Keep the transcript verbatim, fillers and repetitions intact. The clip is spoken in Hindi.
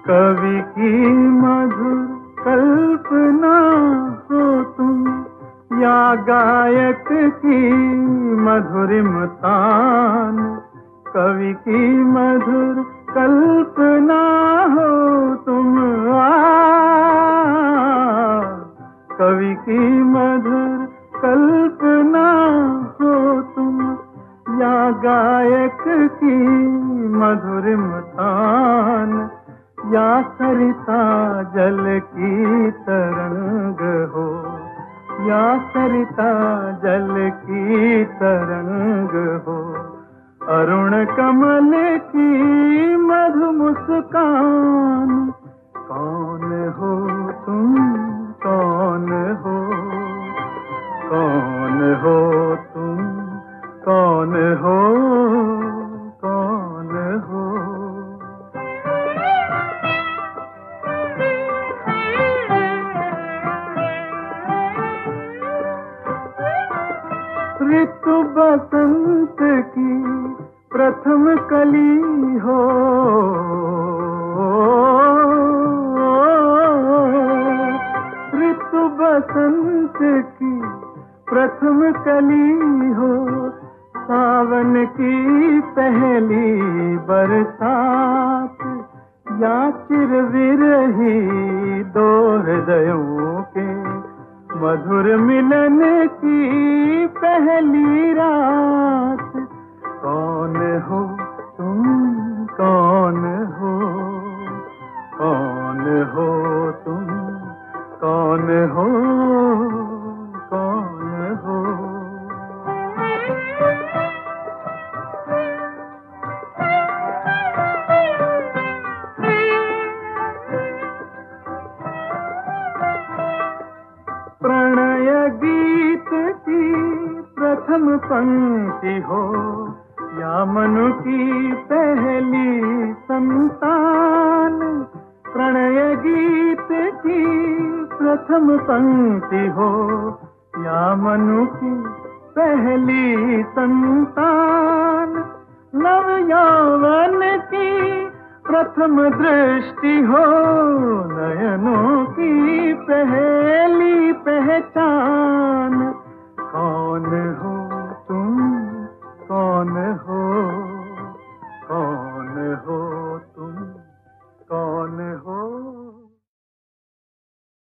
कवि की मधुर कल्पना हो तुम, या गायक की मधुरिम तान। कवि की मधुर कल्पना हो तुम, आ कवि की मधुर कल्पना हो तुम, या गायक की मधुरिम तान। या सरिता जल की तरंग हो, या सरिता जल की तरंग हो। अरुण कमल की मधु मुस्कान। कौन हो तुम, कौन हो, कौन हो तुम, कौन हो, कौन हो। ऋतु बसंत की प्रथम कली हो, ऋतु बसंत की प्रथम कली हो। सावन की पहली बरसात, या चिरविरही दो हृदयों के मधुर मिलन की पहली रात। कौन हो तुम, कौन हो, कौन हो तुम, कौन हो, कौन हो। प्रणय गीत की प्रथम पंक्ति हो, या मनु की पहली संतान। प्रणय गीत की प्रथम पंक्ति हो, या मनु की पहली संतान। नव यौवन की प्रथम दृष्टि हो, नयनों की पहली पहचान।